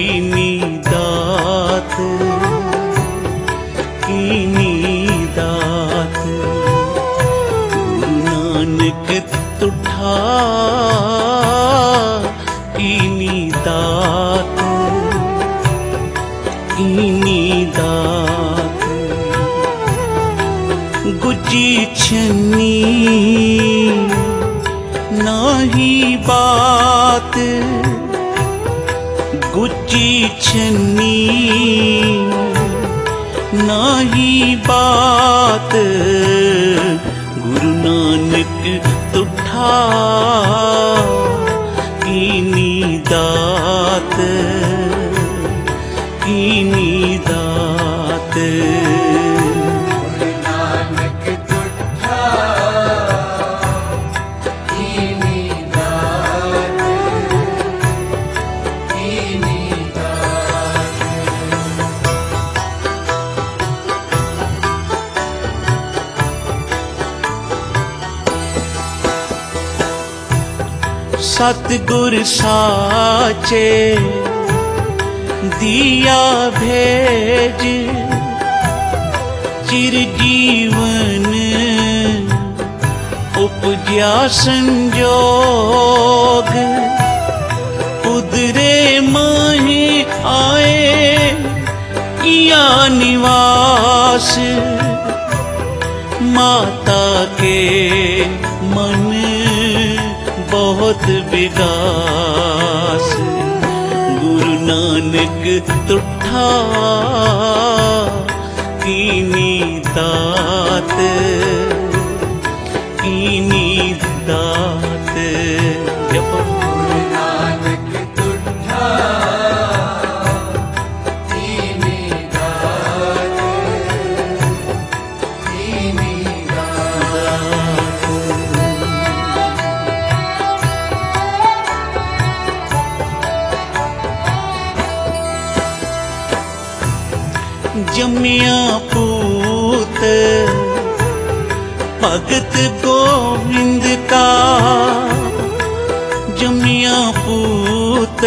कीनी दात कीनी दात गुरु नानक तुठा कीनी दात कीनी दात गुजी छन्नी नाही बात गुची छन्नी नाही बात गुरु नानक तुठा कीनी दात कीनी दात सतगुर साचे दिया भेज चिर जीवन उपजा संजोग उदरे माही आए किया निवास माता के मन बहुत विकास गुरु नानक तुठा कीनी दात कीनी दात जपो गुरु नानक तुठा कीनी दात कीनी दात जमिया पूत भगत गोविंद का जमिया पूत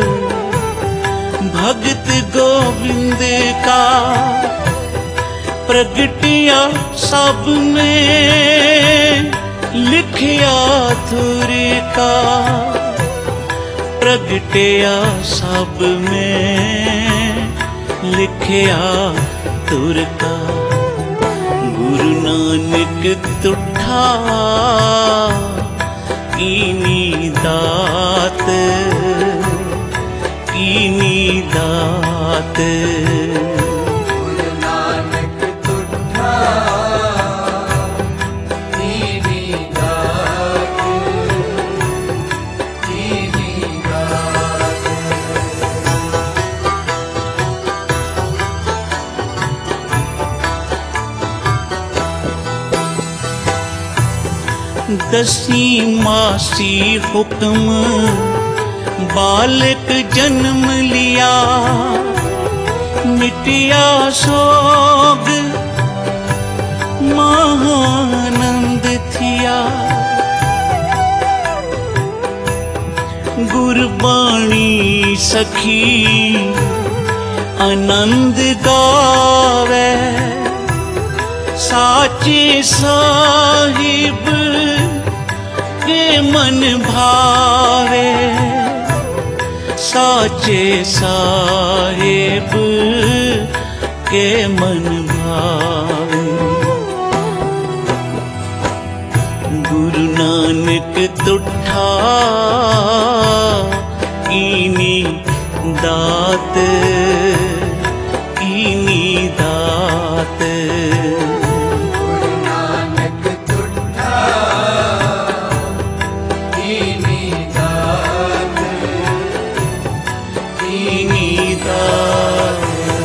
भगत गोविंद का प्रगटिया सब में लिखिया थुर का प्रगटिया सब में लिखिया तुर का गुरु नानक तुठा कीनी दात कीनी दात गुरु नानक तुठा कीनी दात कीनी दात दसी मासी हुक्म बालक जन्म लिया मिटिया सोग महानंद थिया गुरबाणी सखी आनंद गावे साचे साहिब के मन भावे साचे साहिब के मन भावे गुरु नानक तुठा कीनी दात कीनी दात गुरु नानक तुठा कीनी दात कीनी दात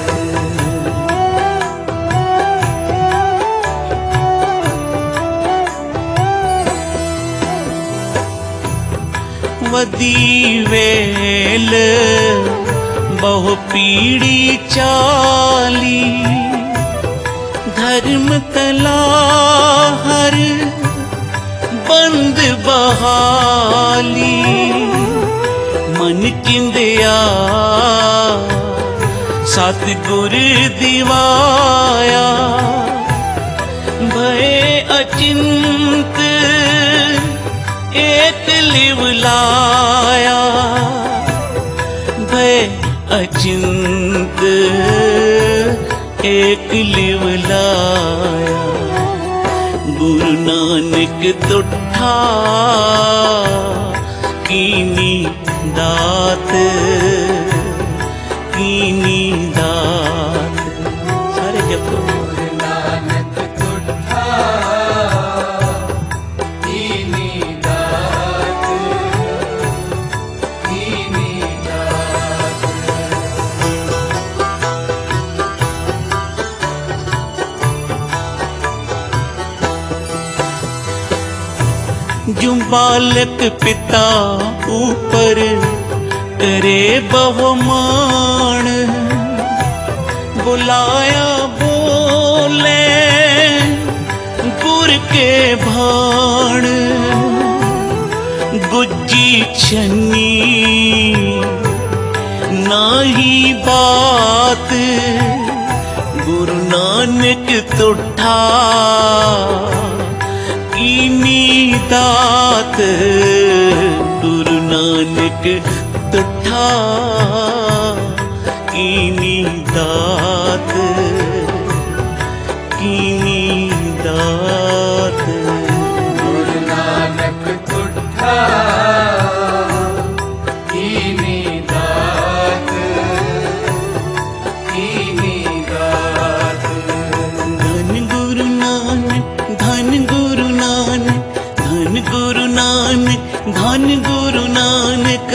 वदी वेल बहु पीड़ी चाली धर्म कला हर बंद बहाली मन चिंदिया सतगुर दिवाया भय अचिंत एक लिव लाया, भय अचिंत एक लिव लाया। गुरु नानक तुठा कीनी दात, कीनी दात। सारे जपो। गुरु नानक तुठा कीनी दात, कीनी दात। जो बालक पिता ऊपर करे बहुमान, बुलाया बोले गुर के भाण। गुज्जी छन्नी नाही बात, गुरु नानक तुठा कीनी दात। गुरु नानक तुठा कीनी दात, कीनी दात। गुरु नानक तुठा कीनी दात, कीनी दात। धन गुरु नानक, धन गुरु नानक, धन गुरु नानक, धन गुरु नानक।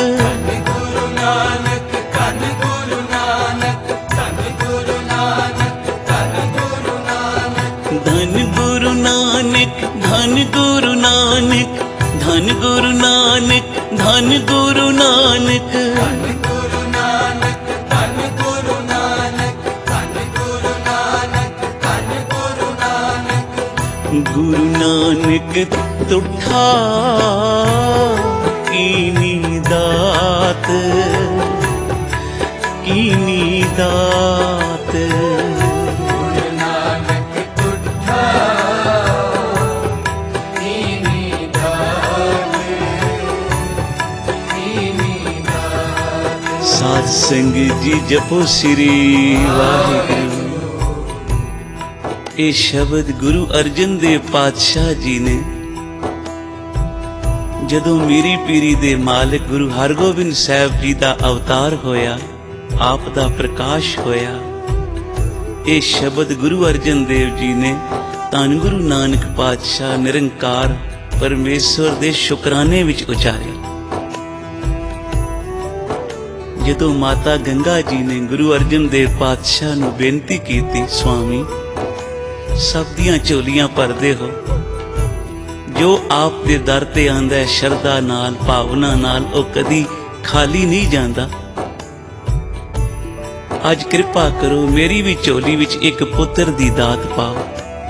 धन गुरु नानक, धन गुरु नानक, धन गुरु नानक, धन गुरु नानक। धन गुरु नानक, धन गुरु नानक, धन गुरु नानक, धन गुरु नानक। धन गुरु नानक, धन गुरु नानक, धन गुरु नानक, धन गुरु नानक। गुरु नानक तुठा कीनी दात, कीनी दात। गुरु नानक तुठा कीनी दात, कीनी दात। साध संग जी जपो श्री वाहिगुरु। ये शब्द गुरु अर्जन देव पातशाह जी ने जदों मीरी पीरी दे मालिक गुरु हरगोबिंद साहब जी दा अवतार होया, आप दा प्रकाश होया। ये शब्द गुरु अर्जन देव जी ने धन गुरु नानक पातशाह निरंकार परमेश्वर दे शुकराने विच उचारे। जदों माता गंगा जी ने गुरु अर्जन देव पातशाह नूं बेनती कीती, स्वामी सब दियां झोलियां भरदे हो, जो आप दे दर ते आंदा है शरदा नाल भावना नाल, ओ कदी खाली नहीं जांदा। अज कृपा करो मेरी भी झोली विच एक पुत्र दी दात पाओ।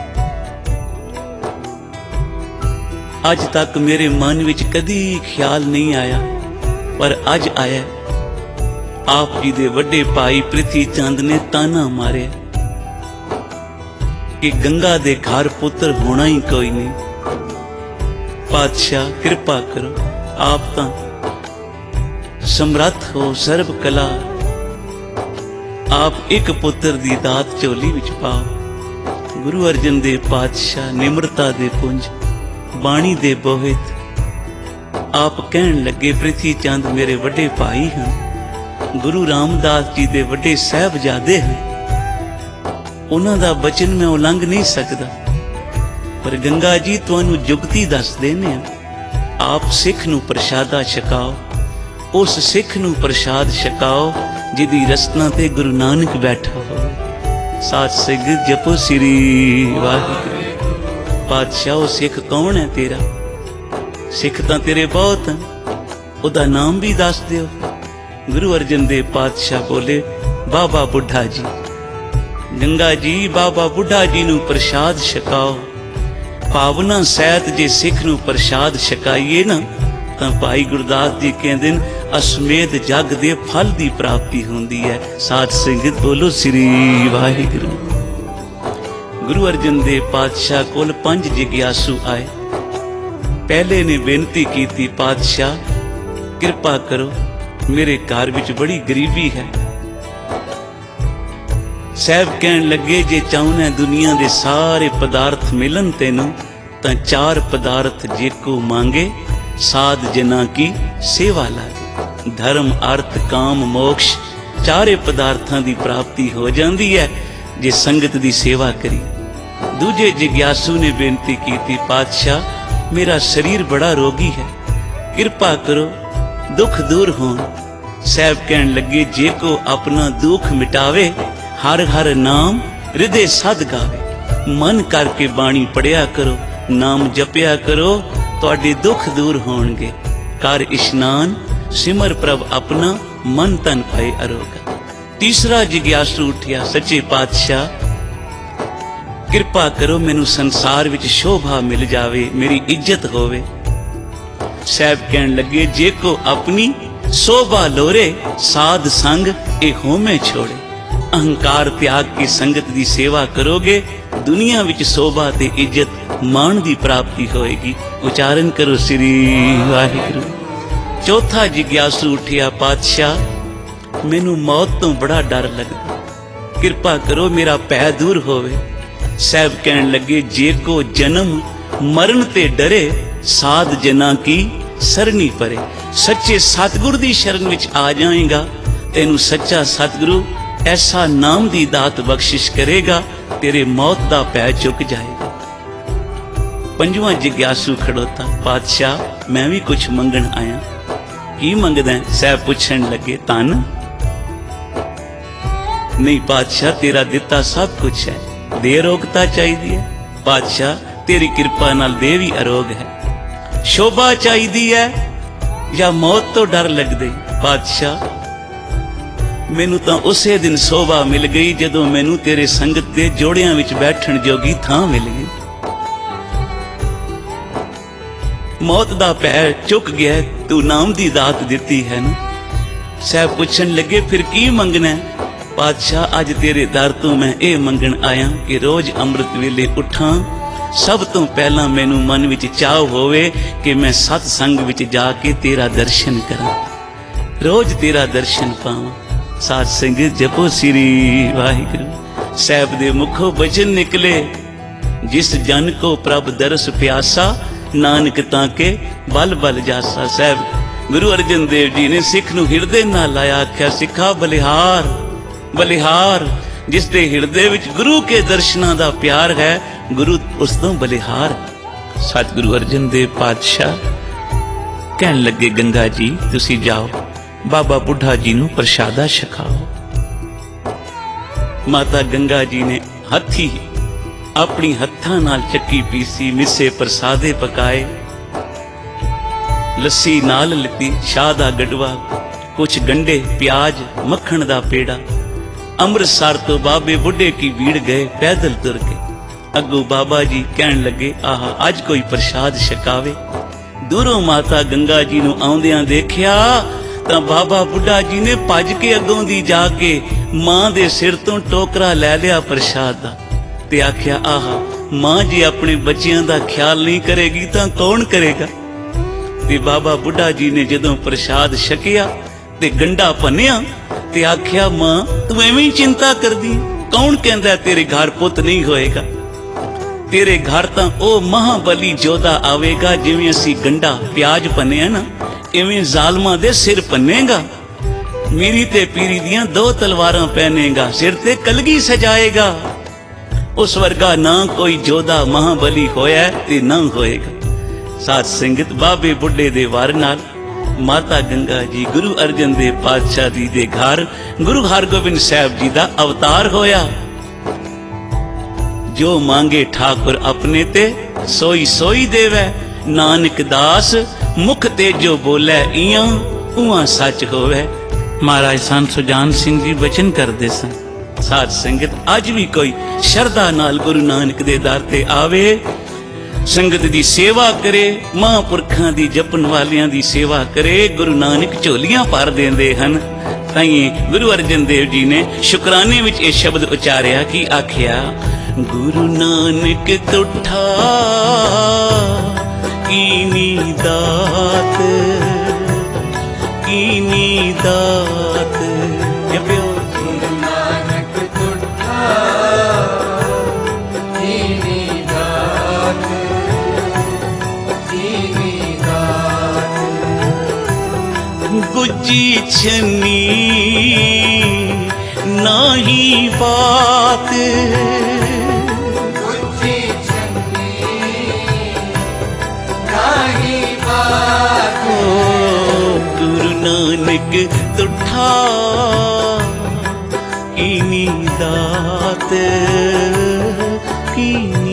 अज तक मेरे मन विच कदी ख्याल नहीं आया, पर अज आया। आप जी दे वड्डे भाई पृथ्वी चंद ने ताना मारे कि गंगा दे घर पुत्र होना ही कोई नहीं। पातशाह कृपा करो, आप तां समर्थ हो सर्व कला, आप एक पुत्र दी दात झोली विच पाओ। गुरु अर्जन देव पातशाह निम्रता दे पुंज, बाणी दे बोहित, आप कहन लगे पृथ्वी चंद मेरे वड्डे भाई हैं, गुरु रामदास जी दे वड्डे साहबजादे हैं, उन्हां दा बचन मैं उलंघ नहीं सकदा। पर गंगा जी तुहानू जुगती दस देने, आप सिख नू प्रसादा छकाओ, उस सिख नू प्रसाद छकाओ जिदी रसना ते गुरु नानक बैठा हो। साथ संगत जपो श्री वाहिगुरु। पातशाह सिख कौन है तेरा? सिख तां तेरे बहुत हैं, उहदा नाम भी दस दिओ। गुरु अर्जन देव पातशाह बोले, बाबा बुढ़ा जी। गंगा जी बाबा बुढ़ा जी नू प्रसाद छकाओ। भावना सैत जे सिख नू प्रसाद छकाइए ना, तां भाई गुरदास जी कहते हैं अश्मेध जग दे फल की प्राप्ति होंदी है। साध संगत बोलो श्री वाहिगुरू। गुरु अर्जन देव पातशाह कोल 5 जिग्यासु आए। पहले ने बेनती की थी, पातशाह कृपा करो मेरे घर विच बड़ी गरीबी है। साहब कहन लगे जे चाहना दुनिया दे सारे पदार्थ मिलन तेनू तां 4 पदार्थ जेको मांगे साध जना की सेवा लागे। धर्म अर्थ काम मोक्ष 4 पदार्थां की प्राप्ति हो जाती है जे संगत की सेवा करी। दूजे जिग्यासु ने बेनती की थी, पातशाह मेरा शरीर बड़ा रोगी है, कृपा करो दुख दूर हों। साहब कहन लगे जे को अपना दुख मिटावे हर हर नाम हृदय सद गावे। मन करके बाणी पढ़िया करो, नाम जपिया करो, तुहाडे दुख दूर होणगे। कर इशनान सिमर प्रभ अपना मन तन पाए अरोगा। तीसरा जिग्यासु उठिया, सच्चे पातशाह कृपा करो मैनू संसार विच शोभा मिल जावे, मेरी इज्जत होवे। साहब कहन लगे जे को अपनी शोभा लोरे साध संग ए होमे छोड़े। अहंकार त्याग की संगत की सेवा करोगे दुनिया विच शोभा ते इज्जत मान की प्राप्ति होएगी। उच्चारण करो श्री वाहिगुरू। चौथा जिग्यासु उठिया, पातशाह मैनू मौत तो बड़ा डर लगदा, कृपा करो मेरा भय दूर होवे। साहब कहन लगे जे को जन्म मरण ते डरे साध जना की सरनी परे। सच्चे सतगुरु दी शरण विच आ जाएगा, तेनू सच्चा सतगुरु ऐसा नाम दी दात बख्शिश करेगा, तेरे मौत दा भय चुक जाएगा। पंजवां जिग्यासु खड़ोता, पातशाह मैं भी कुछ मंगण आया। की मंगदा है? साहब पुछण लगे, तन नहीं पातशाह तेरा दिता सब कुछ है, दे अरोगता चाहिए है। पातशाह तेरी कृपा नाल देव ही अरोग है। शोभा चाहिए है या मौत तो डर लगदे? पातशाह मैनू तो उसे दिन शोभा मिल गई जदों मैनू तेरे संगत दे जोड़ियां विच बैठण जोगी थां मिल गई। मौत दा भय चुक गया, तू नाम दी दात दिती है ना। साहब पुछण लगे फिर की मंगना है? पातशाह अज तेरे दर तो मैं ये मंगण आया कि रोज अमृत वेले उठां, सब तो पहला मैनू मन विच चाह होवे कि मैं सतसंग विच जाके तेरा दर्शन करा, रोज तेरा दर्शन पावां। साध संगत जपो श्री वाहिगुरू। साहब दे मुखों वचन निकले, जिस जन को प्रभ दरस प्यासा नानक ताके बल बल जासा। साहब गुरु अर्जन देव जी ने सिख नू हिरदे नाल लाया, आख्या सिखा बलिहार बलिहार। जिसके हिरदे विच गुरु के दर्शना दा प्यार है, गुरु उस तो बलिहार। सतगुरु अर्जन देव पातशाह कहन लगे, गंगा जी तुसी जाओ बाबा बुढ़ा जी नू प्रसादा छकाओ। माता गंगा जी ने हथी अपनी हत्थां नाल चक्की पीसी, मिसे प्रसादे पकाए, लस्सी नाल लिती, शाह दा गडवा, कुछ गंडे प्याज मक्खन दा पेड़ा। अमृतसर तो बाबे बुढ़े की भीड़ गए पैदल तुर के। अगो बाबा जी कहन लगे, आह अज कोई प्रसाद छकावे। दूरों माता गंगा जी नू आउंदियां देखिया तां बाबा बुढ़ा जी ने भज के अगों दी जाके मां दे सिर तो टोकरा लै लिया प्रसाद दा ते आख्या, आह मां जी अपने बच्चियां दा ख्याल नहीं करेगी तां कौन करेगा। ते बाबा बुढ़ा जी ने जदों प्रसाद छकिया ते गंडा भन्निया ते आख्या, मां तू एवें ही चिंता करदी, कौन कहंदा तेरे घर पुत नहीं होएगा। तेरे घर तां ओ महाबली जोधा आवेगा, जिवें असी गंडा प्याज भन्निया ना इवें जालमां दे सिर भन्नेगा। मेरी ते पीरी दियां 2 तलवारां पहनेगा, सिर ते कलगी सजाएगा। उस वर्गा ना कोई जोधा महाबली होया ते ना होएगा। साध संगत बाबे बुढ़े दे वार नाल माता गंगा जी गुरु अर्जन देव पातशाह जी दे घर गुरु हरगोबिंद साहब जी दा अवतार होया। जो मांगे ठाकुर अपने ते सोई सोई देवै, नानक दास मुख ते जो बोले इयां उहां सच होवे। महाराज सन सुजान सिंह जी वचन करदे सन। साध संगत अज भी कोई शरदा नाल गुरु नानक दे दर ते आवे संगत दी सेवा करे, महापुरखां दी जपन वालियां दी सेवा करे। गुरु नानक झोलियां भर देंदे हन। ताइए गुरु अर्जन देव जी ने शुकराने विच ये शब्द उचारिया कि आखिया, गुरु नानक तुठा कीनी दात, कीनी दात। जपियो गुरु नानक तुठा कीनी दात, कीनी दात। गुज्जी छन्नी नाही बात, गुज्जी छन्नी नाही बात। गुरु नानक तुठा कीनी दात, कीनी